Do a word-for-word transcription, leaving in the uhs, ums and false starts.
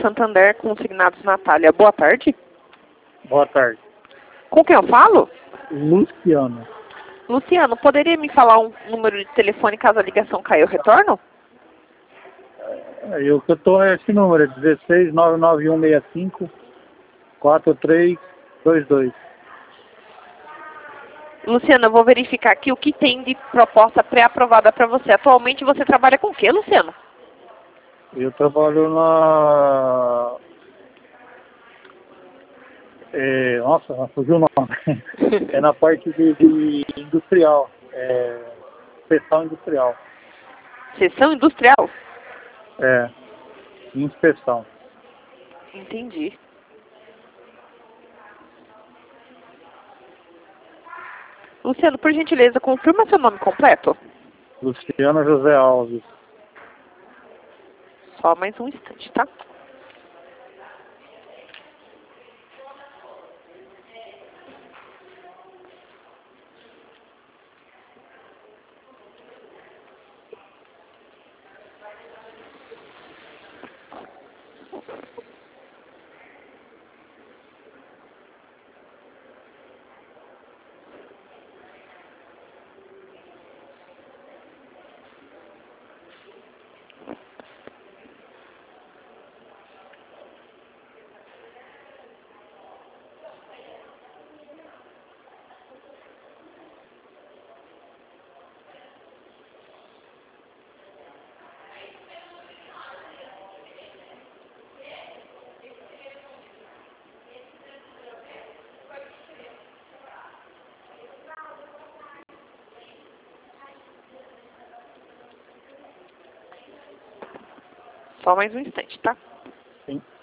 Santander, consignados Natália. Boa tarde. Boa tarde. Com quem eu falo? Luciano. Luciano, poderia me falar um número de telefone caso a ligação caia eu retorno? É, eu que eu tô é esse número, é dezesseis, nove nove um seis cinco, quatro três dois dois. Luciano, eu vou verificar aqui o que tem de proposta pré-aprovada para você. Atualmente você trabalha com o quê, Luciano? Eu trabalho na... É, nossa, fugiu o nome. É na parte de, de industrial. É, inspeção industrial. Seção industrial? É, inspeção. Entendi. Luciano, por gentileza, confirma seu nome completo? Luciano José Alves. Só mais um instante, tá? Só mais um instante, tá? Sim.